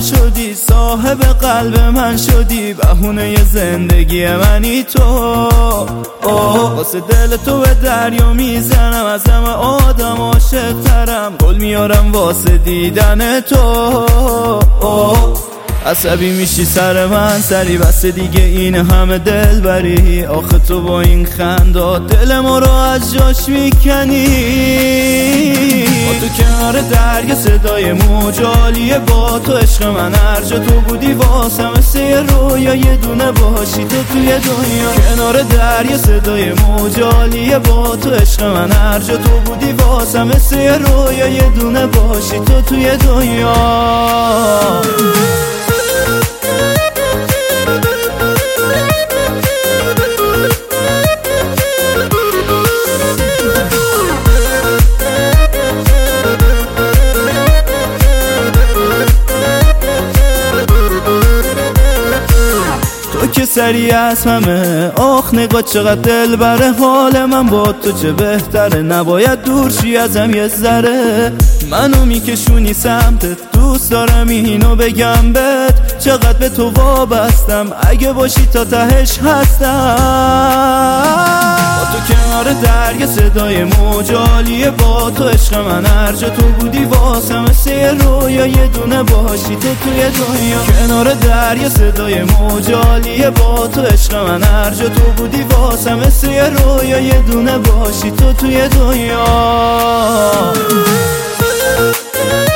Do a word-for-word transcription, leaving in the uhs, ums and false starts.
من شدی، صاحب قلب من شدی، بهونه زندگی منی تو. واسه دل تو به دریا میزنم، از همه آدم عاشق ترم، گل میارم واسه دیدن تو. عصبی میشی سر من سری، بس دیگه این همه دل بری، آخه تو با این خندات دل ما رو از جاش میکنی. با تو کنار دریا صدای موجالیه، با تو عشق من هر جا تو بودی واسم مثل یه رویا، یه دونه باشی تو توی دنیا. کنار دریا صدای موجالیه، با تو عشق من هر جا تو بودی واسم مثل یه رویا، یه دونه باشی تو توی دنیا. تو که سری از همه، آخ نگاه چقدر دل بره، حال من با تو چه بهتره، نباید دور شی ازم یه ذره، منو میکشونی سمتت، دوست دارم اینو بگم بهت، چقدر به تو وابستم، اگه باشی تا تهش هستم. با تو کنار دریا صدای موجالیه، با تو عشق من هر جا تو بودی واسم مثل یه رویا، یه دونه باشی تو توی دنیا. کنار دریا صدای موجالیه، با تو عشق من هر جا تو بودی واسم مثل یه رویا، یه دونه باشی تو توی دنیا.